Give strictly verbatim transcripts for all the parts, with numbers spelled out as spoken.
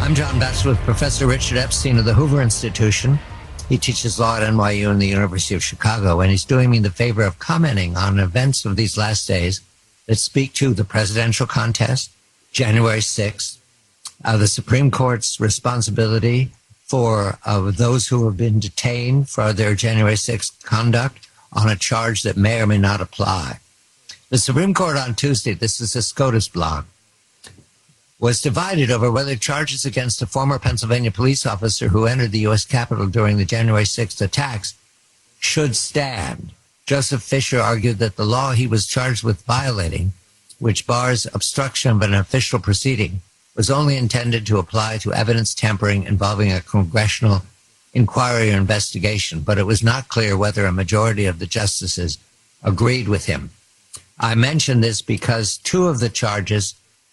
I'm John Betts with Professor Richard Epstein of the Hoover Institution. He teaches law at N Y U and the University of Chicago, and he's doing me the favor of commenting on events of these last days that speak to the presidential contest, January sixth, uh, the Supreme Court's responsibility for uh, those who have been detained for their January sixth conduct on a charge that may or may not apply. The Supreme Court on Tuesday, this is a SCOTUS blog, was divided over whether charges against a former Pennsylvania police officer who entered the U S Capitol during the January sixth attacks should stand. Joseph Fisher argued that the law he was charged with violating, which bars obstruction of an official proceeding, was only intended to apply to evidence tampering involving a congressional inquiry or investigation, but it was not clear whether a majority of the justices agreed with him. I mention this because two of the charges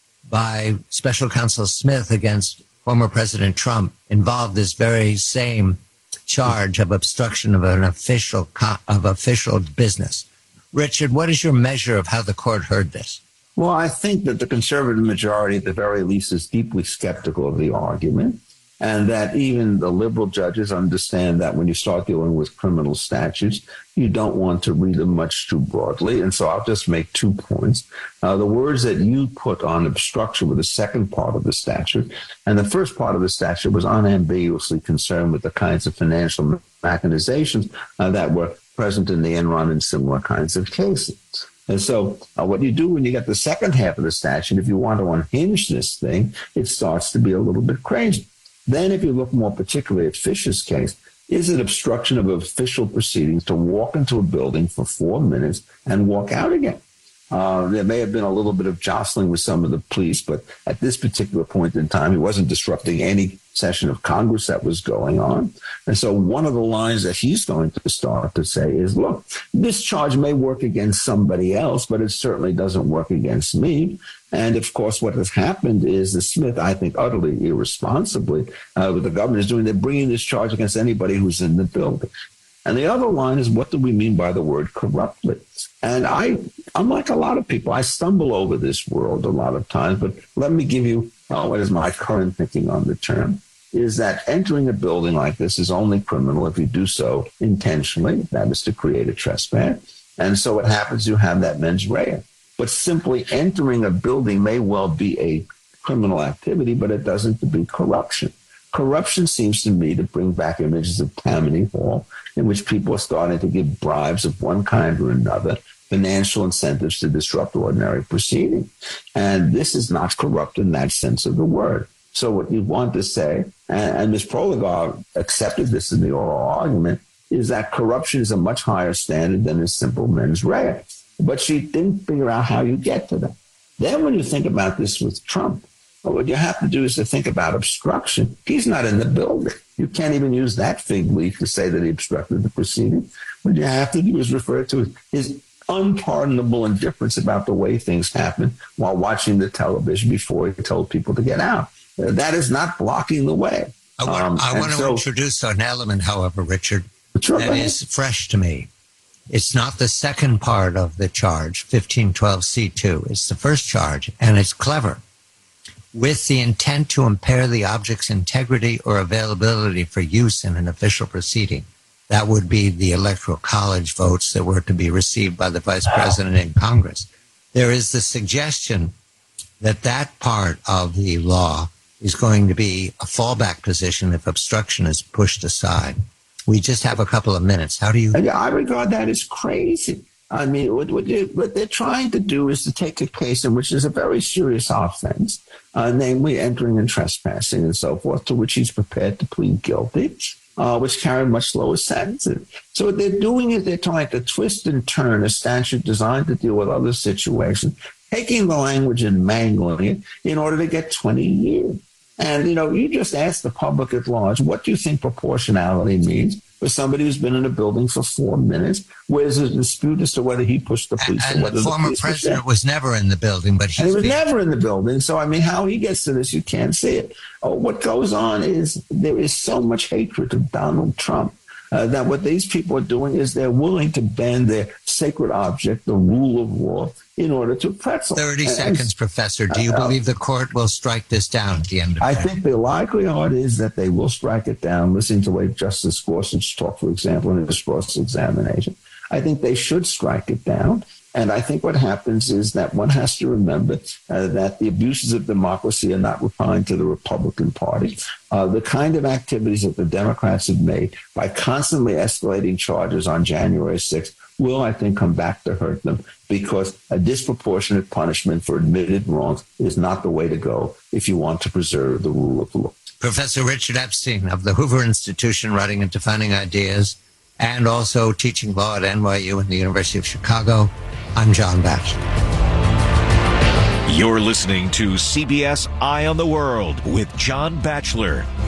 by Special Counsel Smith against former President Trump involved this very same charge of obstruction of an official of official business. Richard, what is your measure of how the court heard this? Well, I think that the conservative majority, at the very least, is deeply skeptical of the argument, and that even the liberal judges understand that when you start dealing with criminal statutes, you don't want to read them much too broadly. And so I'll just make two points. Uh, the words that you put on obstruction were the second part of the statute, and the first part of the statute was unambiguously concerned with the kinds of financial machinations uh, that were present in the Enron and similar kinds of cases. And so uh, what you do when you get the second half of the statute, if you want to unhinge this thing, it starts to be a little bit crazy. Then if you look more particularly at Fisher's case, is it obstruction of official proceedings to walk into a building for four minutes and walk out again? Uh, there may have been a little bit of jostling with some of the police, but at this particular point in time, he wasn't disrupting any session of Congress that was going on. And so one of the lines that he's going to start to say is, look, this charge may work against somebody else, but it certainly doesn't work against me. And, of course, what has happened is the Smith, I think, utterly irresponsibly, uh, what the government is doing, they're bringing this charge against anybody who's in the building. And the other line is, what do we mean by the word corruptly? And I, unlike a lot of people, I stumble over this world a lot of times, but let me give you uh, what is my current thinking on the term, is that entering a building like this is only criminal if you do so intentionally, that is to create a trespass. And so what happens, you have that mens rea. But simply entering a building may well be a criminal activity, but it doesn't be corruption. Corruption seems to me to bring back images of Tammany Hall, in which people are starting to give bribes of one kind or another, financial incentives to disrupt ordinary proceedings. And this is not corrupt in that sense of the word. So what you want to say, and, and Miz Proligar accepted this in the oral argument, is that corruption is a much higher standard than a simple mens rea. But she didn't figure out how you get to that. Then when you think about this with Trump, well, what you have to do is to think about obstruction. He's not in the building. You can't even use that fig leaf to say that he obstructed the proceeding. What you have to do is refer to his unpardonable indifference about the way things happen while watching the television before he told people to get out. That is not blocking the way. I want, um, I want to so, introduce an element, however, Richard, sure, that is fresh to me. It's not the second part of the charge, fifteen twelve C two. It's the first charge, and it's clever. With the intent to impair the object's integrity or availability for use in an official proceeding. That would be the electoral college votes that were to be received by the vice president in Congress. There is the suggestion that that part of the law is going to be a fallback position if obstruction is pushed aside. We just have a couple of minutes. How do you... I regard that as crazy. I mean, what, what, you, what they're trying to do is to take a case in which is a very serious offense, uh, namely entering and trespassing and so forth, to which he's prepared to plead guilty, uh, which carry much lower sentences. So what they're doing is they're trying to twist and turn a statute designed to deal with other situations, taking the language and mangling it in order to get twenty years. And, you know, you just ask the public at large, what do you think proportionality means for somebody who's been in a building for four minutes where there's a dispute as to whether he pushed the police and or whether the former the president was never in the building, but he's and he was being... never in the building. So, I mean, how he gets to this, you can't see it. Oh, what goes on is there is so much hatred of Donald Trump uh, that what these people are doing is they're willing to bend their sacred object, the rule of law, in order to pretzel. thirty and, seconds, and, Professor. Do you uh, believe the court will strike this down at the end of it? I think the likelihood is that they will strike it down, listening to the way Justice Gorsuch talked, for example, in his cross-examination. I think they should strike it down. And I think what happens is that one has to remember uh, that the abuses of democracy are not confined to the Republican Party. Uh, the kind of activities that the Democrats have made by constantly escalating charges on January sixth will, I think, come back to hurt them, because a disproportionate punishment for admitted wrongs is not the way to go if you want to preserve the rule of law. Professor Richard Epstein of the Hoover Institution, writing and defining ideas, and also teaching law at N Y U and the University of Chicago. I'm John Batchelor. You're listening to C B S Eye on the World with John Batchelor.